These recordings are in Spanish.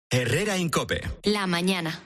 Herrera en COPE. La mañana.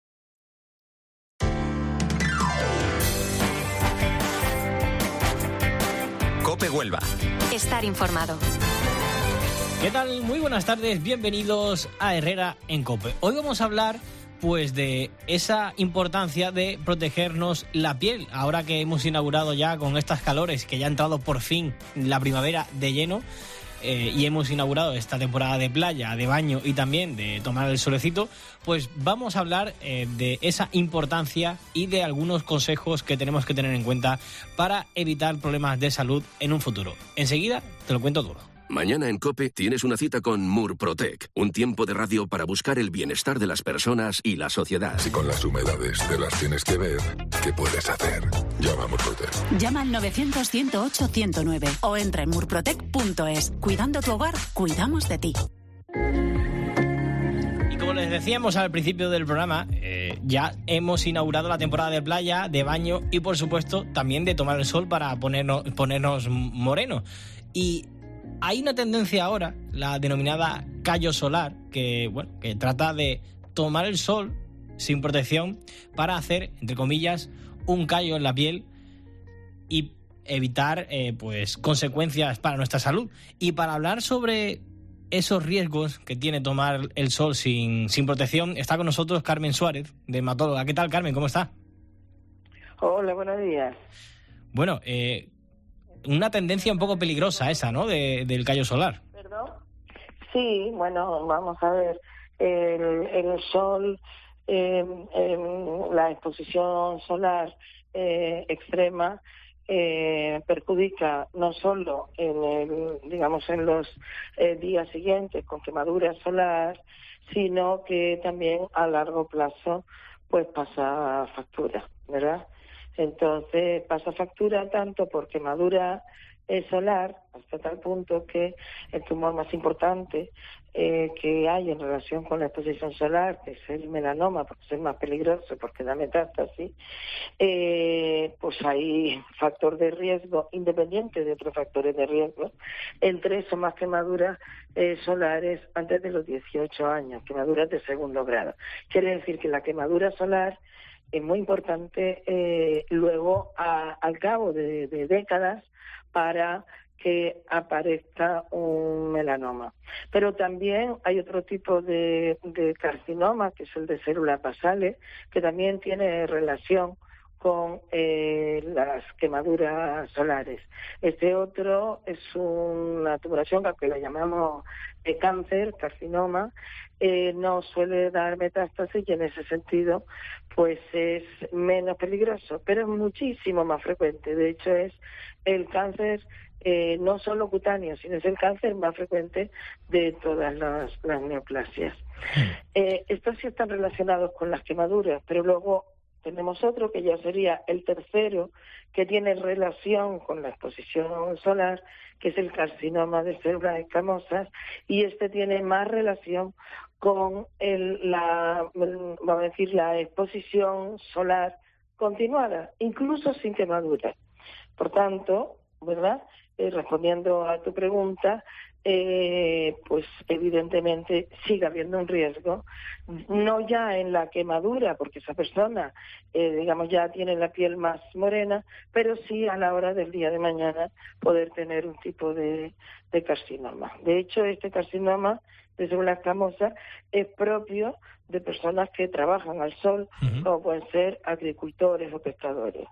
COPE Huelva. Estar informado. ¿Qué tal? Muy buenas tardes, bienvenidos a Herrera en COPE. Hoy vamos a hablar pues de esa importancia de protegernos la piel, ahora que hemos inaugurado ya con estas calores, que ya ha entrado por fin la primavera de lleno, y hemos inaugurado esta temporada de playa, de baño y también de tomar el solecito, pues vamos a hablar de esa importancia y de algunos consejos que tenemos que tener en cuenta para evitar problemas de salud en un futuro. Enseguida te lo cuento todo. Mañana en COPE tienes una cita con Murprotec, un tiempo de radio para buscar el bienestar de las personas y la sociedad. Si con las humedades te las tienes que ver, ¿qué puedes hacer? Llama a Murprotec. Llama al 900-108-109 o entra en murprotec.es. Cuidando tu hogar, cuidamos de ti. Y como les decíamos al principio del programa, ya hemos inaugurado la temporada de playa, de baño y por supuesto también de tomar el sol para ponernos morenos. Y hay una tendencia ahora, la denominada callo solar, que trata de tomar el sol sin protección para hacer, entre comillas, un callo en la piel y evitar consecuencias para nuestra salud. Y para hablar sobre esos riesgos que tiene tomar el sol sin protección, está con nosotros Carmen Suárez, dermatóloga. ¿Qué tal, Carmen? ¿Cómo está? Hola, buenos días. Bueno, una tendencia un poco peligrosa esa, ¿no?, del callo solar. ¿Perdón? Sí, bueno, vamos a ver. El sol, la exposición solar extrema perjudica no solo en los días siguientes con quemadura solar, sino que también a largo plazo pues pasa factura, ¿verdad? Entonces pasa factura tanto por quemadura solar, hasta tal punto que el tumor más importante que hay en relación con la exposición solar, que es el melanoma, porque es el más peligroso, porque da metástasis, pues hay factor de riesgo, independiente de otros factores de riesgo, en 3 o más quemaduras solares antes de los 18 años, quemaduras de segundo grado. Quiere decir que la quemadura solar es muy importante luego al cabo de décadas para que aparezca un melanoma. Pero también hay otro tipo de carcinoma, que es el de células basales, que también tiene relación con las quemaduras solares. Este otro es una tumoración que la llamamos de cáncer, carcinoma, no suele dar metástasis y en ese sentido pues es menos peligroso, pero es muchísimo más frecuente. De hecho es el cáncer no solo cutáneo, sino es el cáncer más frecuente de todas las neoplasias. Estos sí están relacionados con las quemaduras, pero luego tenemos otro que ya sería el tercero, que tiene relación con la exposición solar, que es el carcinoma de células escamosas, y este tiene más relación con la exposición solar continuada, incluso sin quemadura. Por tanto, ¿verdad? Respondiendo a tu pregunta, pues evidentemente sigue habiendo un riesgo, no ya en la quemadura, porque esa persona, ya tiene la piel más morena, pero sí a la hora del día de mañana poder tener un tipo de carcinoma. De hecho, este carcinoma de células escamosas es propio de personas que trabajan al sol, como pueden ser agricultores o pescadores.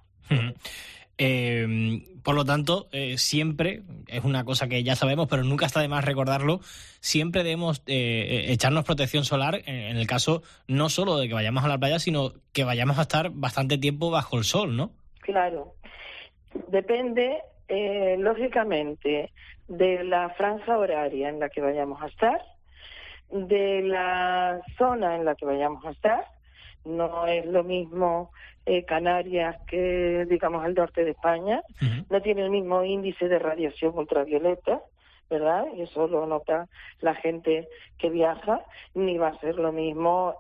Por lo tanto, siempre, es una cosa que ya sabemos, pero nunca está de más recordarlo, siempre debemos echarnos protección solar en el caso no solo de que vayamos a la playa, sino que vayamos a estar bastante tiempo bajo el sol, ¿no? Claro. Depende, lógicamente, de la franja horaria en la que vayamos a estar, de la zona en la que vayamos a estar. No es lo mismo Canarias que, digamos, el norte de España. No tiene el mismo índice de radiación ultravioleta, ¿verdad? Y eso lo nota la gente que viaja, ni va a ser lo mismo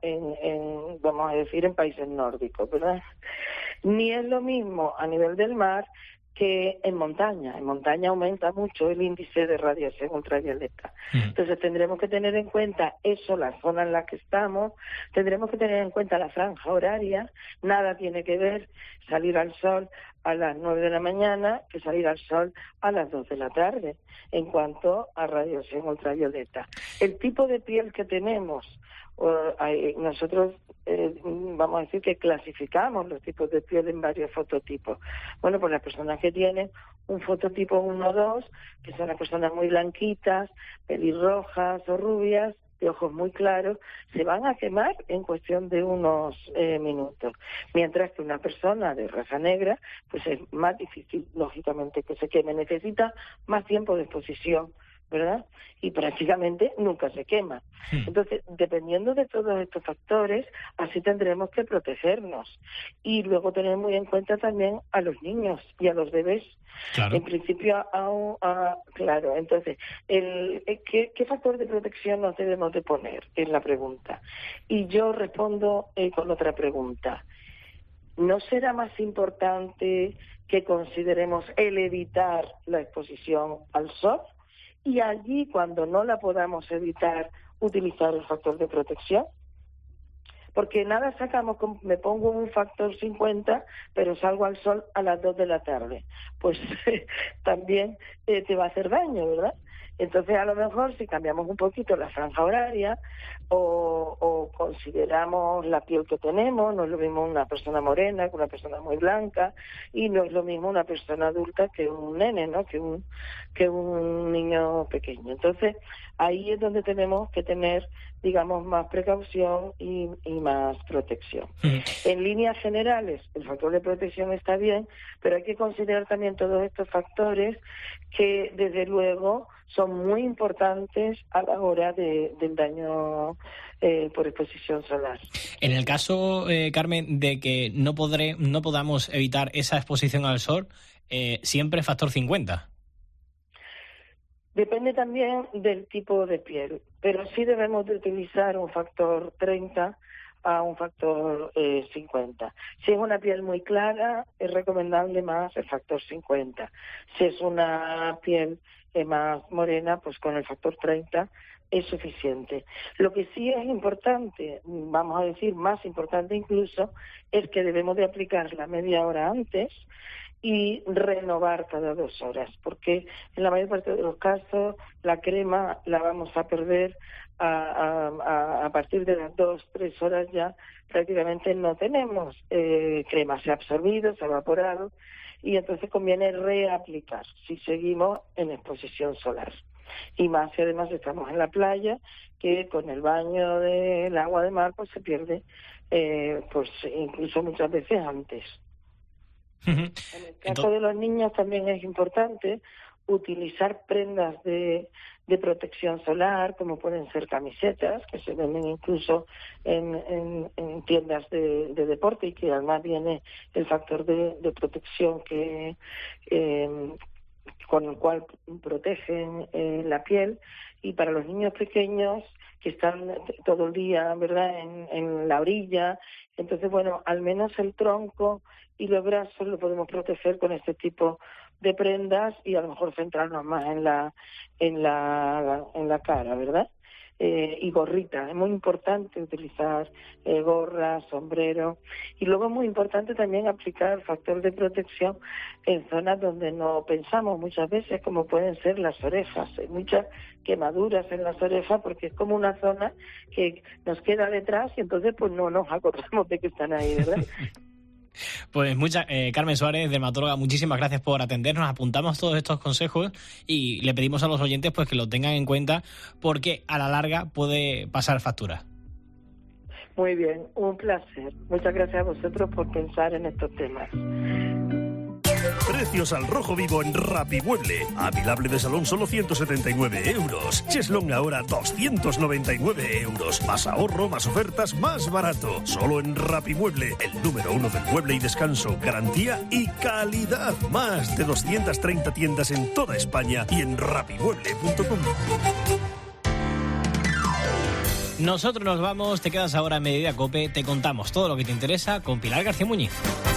vamos a decir, en países nórdicos, ¿verdad? Ni es lo mismo a nivel del mar que en montaña aumenta mucho el índice de radiación ultravioleta. Entonces tendremos que tener en cuenta eso, la zona en la que estamos, tendremos que tener en cuenta la franja horaria. Nada tiene que ver salir al sol a las 9 de la mañana que salir al sol a las 2 de la tarde en cuanto a radiación ultravioleta. El tipo de piel que tenemos, nosotros vamos a decir que clasificamos los tipos de piel en varios fototipos. Bueno, pues las personas que tienen un fototipo 1 o 2, que son las personas muy blanquitas, pelirrojas o rubias, de ojos muy claros, se van a quemar en cuestión de unos minutos. Mientras que una persona de raza negra, pues es más difícil, lógicamente, que se queme. Necesita más tiempo de exposición, ¿verdad? Y prácticamente nunca se quema. Entonces, dependiendo de todos estos factores, así tendremos que protegernos. Y luego tener muy en cuenta también a los niños y a los bebés. Claro. En principio, claro. Entonces, ¿qué factor de protección nos debemos de poner? Es la pregunta. Y yo respondo con otra pregunta. ¿No será más importante que consideremos el evitar la exposición al sol? Y allí, cuando no la podamos evitar, utilizar el factor de protección. Porque nada sacamos, me pongo un factor 50, pero salgo al sol a las 2 de la tarde. Pues también te va a hacer daño, ¿verdad? Entonces, a lo mejor, si cambiamos un poquito la franja horaria o consideramos la piel que tenemos, no es lo mismo una persona morena que una persona muy blanca, y no es lo mismo una persona adulta que un nene, ¿no? Que un niño pequeño. Entonces, ahí es donde tenemos que tener, digamos, más precaución y más protección. En líneas generales, el factor de protección está bien, pero hay que considerar también todos estos factores que, desde luego, son muy importantes a la hora del daño por exposición solar. En el caso, Carmen, de que no podamos evitar esa exposición al sol, siempre factor 50. Depende también del tipo de piel, pero sí debemos de utilizar un factor 30 a un factor 50. Si es una piel muy clara, es recomendable más el factor 50. Si es una piel más morena, pues con el factor 30 es suficiente. Lo que sí es importante, vamos a decir más importante incluso, es que debemos de aplicarla media hora antes y renovar cada 2 horas, porque en la mayor parte de los casos la crema la vamos a perder a partir de las 2-3 horas. Ya prácticamente no tenemos crema, se ha absorbido, se ha evaporado, y entonces conviene reaplicar si seguimos en exposición solar. Y más si además estamos en la playa, que con el baño del agua de mar pues se pierde pues incluso muchas veces antes. En el caso de los niños también es importante utilizar prendas de protección solar, como pueden ser camisetas, que se venden incluso en tiendas de deporte, y que además viene el factor de protección que con el cual protegen la piel. Y para los niños pequeños que están todo el día, ¿verdad?, en la orilla, entonces, bueno, al menos el tronco y los brazos lo podemos proteger con este tipo de prendas, y a lo mejor centrarnos más en la cara, ¿verdad? Y gorrita. Es muy importante utilizar gorras, sombrero, y luego es muy importante también aplicar factor de protección en zonas donde no pensamos muchas veces, como pueden ser las orejas. Hay muchas quemaduras en las orejas porque es como una zona que nos queda detrás y entonces pues no nos acordamos de que están ahí, ¿verdad? Pues Carmen Suárez, dermatóloga, muchísimas gracias por atendernos. Apuntamos todos estos consejos y le pedimos a los oyentes pues que lo tengan en cuenta, porque a la larga puede pasar factura. Muy bien, un placer. Muchas gracias a vosotros por pensar en estos temas. Precios al rojo vivo en Rapimueble. Apilable de salón solo 179 euros. Cheslong ahora 299 euros. Más ahorro, más ofertas, más barato. Solo en Rapimueble, el número 1 del mueble y descanso. Garantía y calidad. Más de 230 tiendas en toda España y en rapimueble.com. Nosotros nos vamos, te quedas ahora en Mediodía Cope, te contamos todo lo que te interesa con Pilar García Muñiz.